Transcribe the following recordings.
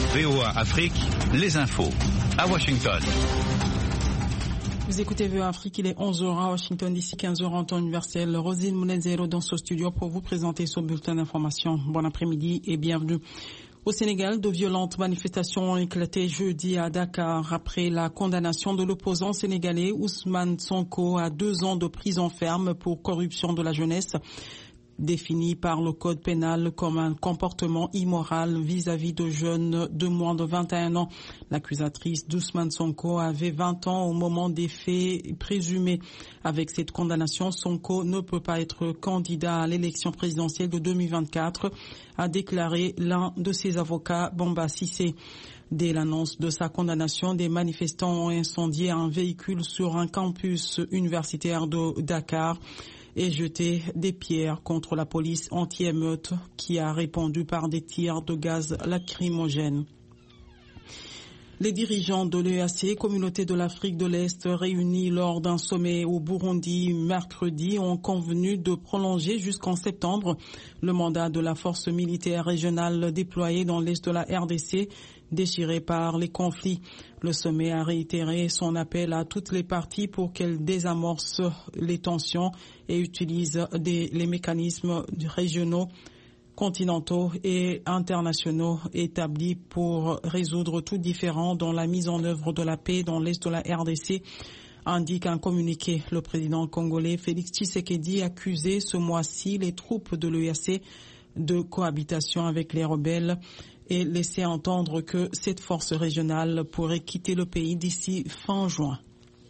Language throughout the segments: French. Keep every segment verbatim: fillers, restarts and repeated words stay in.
V O A Afrique, les infos à Washington. Vous écoutez V O A Afrique, il est onze heures à Washington, d'ici quinze heures en temps universel. Rosine Mounezero dans ce studio pour vous présenter son bulletin d'information. Bon après-midi et bienvenue. Au Sénégal, de violentes manifestations ont éclaté jeudi à Dakar après la condamnation de l'opposant sénégalais Ousmane Sonko à deux ans de prison ferme pour corruption de la jeunesse, défini par le code pénal comme un comportement immoral vis-à-vis de jeunes de moins de vingt et un ans. L'accusatrice d'Ousmane Sonko avait vingt ans au moment des faits présumés. Avec cette condamnation, Sonko ne peut pas être candidat à l'élection présidentielle de deux mille vingt-quatre, a déclaré l'un de ses avocats, Bamba Cissé. Dès l'annonce de sa condamnation, des manifestants ont incendié un véhicule sur un campus universitaire de Dakar et jeté des pierres contre la police anti-émeute qui a répondu par des tirs de gaz lacrymogène. Les dirigeants de l'E A C, Communauté de l'Afrique de l'Est, réunis lors d'un sommet au Burundi mercredi, ont convenu de prolonger jusqu'en septembre le mandat de la force militaire régionale déployée dans l'Est de la R D C, déchirée par les conflits. Le sommet a réitéré son appel à toutes les parties pour qu'elles désamorcent les tensions et utilisent des, les mécanismes régionaux, continentaux et internationaux établis pour résoudre tout différend dans la mise en œuvre de la paix dans l'Est de la R D C, indique un communiqué. Le président congolais Félix Tshisekedi a accusé ce mois-ci les troupes de l'E A C de cohabitation avec les rebelles et laissé entendre que cette force régionale pourrait quitter le pays d'ici fin juin.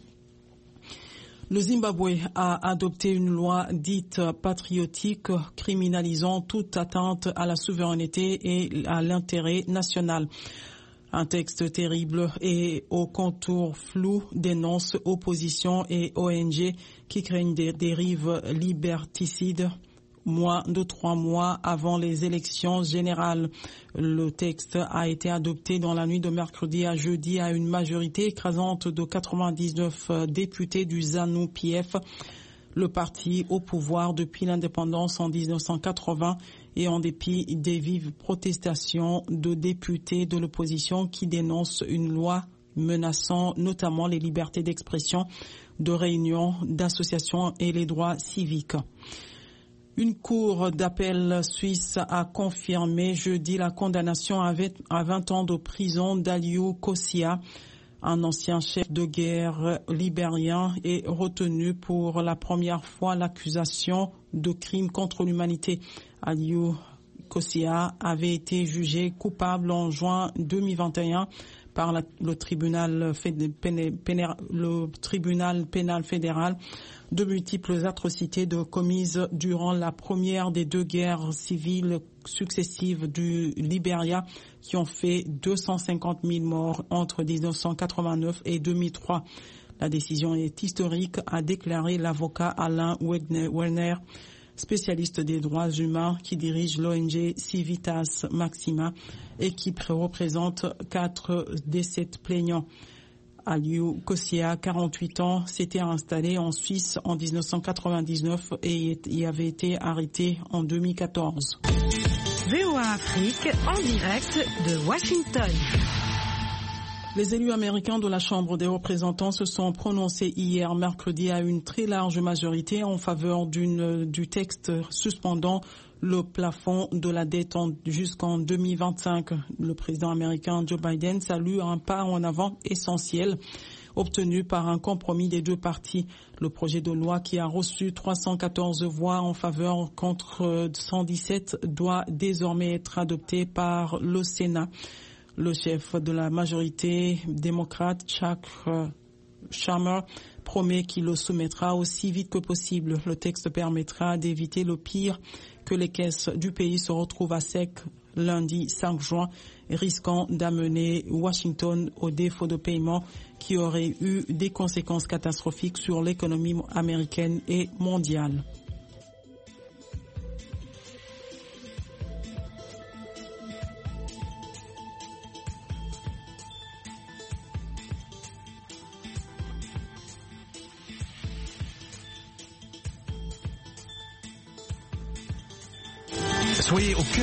Le Zimbabwe a adopté une loi dite patriotique criminalisant toute atteinte à la souveraineté et à l'intérêt national. Un texte terrible et aux contours flous dénonce opposition et O N G qui craignent des dérives liberticides moins de trois mois avant les élections générales. Le texte a été adopté dans la nuit de mercredi à jeudi à une majorité écrasante de quatre-vingt-dix-neuf députés du ZANU-P F, le parti au pouvoir depuis l'indépendance en mille neuf cent quatre-vingts et en dépit des vives protestations de députés de l'opposition qui dénoncent une loi menaçant notamment les libertés d'expression, de réunion, d'association et les droits civiques. Une cour d'appel suisse a confirmé jeudi la condamnation à vingt ans de prison d'Aliou Kosia, un ancien chef de guerre libérien, et retenu pour la première fois l'accusation de crime contre l'humanité. Aliou Kosia avait été jugé coupable en juin deux mille vingt et un par la, le, tribunal, le tribunal pénal fédéral de multiples atrocités de commises durant la première des deux guerres civiles successives du Libéria qui ont fait deux cent cinquante mille morts entre mille neuf cent quatre-vingt-neuf et deux mille trois. La décision est historique, a déclaré l'avocat Alain Werner, spécialiste des droits humains qui dirige l'O N G Civitas Maxima et qui représente quatre des sept plaignants. Aliou Kosia, quarante-huit ans, s'était installé en Suisse en mille neuf cent quatre-vingt-dix-neuf et y avait été arrêté en deux mille quatorze. V O A Afrique en direct de Washington. Les élus américains de la Chambre des représentants se sont prononcés hier mercredi à une très large majorité en faveur d'une, du texte suspendant le plafond de la dette jusqu'en deux mille vingt-cinq. Le président américain Joe Biden salue un pas en avant essentiel obtenu par un compromis des deux parties. Le projet de loi qui a reçu trois cent quatorze voix en faveur contre cent dix-sept doit désormais être adopté par le Sénat. Le chef de la majorité démocrate, Chuck Schumer, promet qu'il le soumettra aussi vite que possible. Le texte permettra d'éviter le pire, que les caisses du pays se retrouvent à sec lundi cinq juin, risquant d'amener Washington au défaut de paiement qui aurait eu des conséquences catastrophiques sur l'économie américaine et mondiale. Soyez au cœur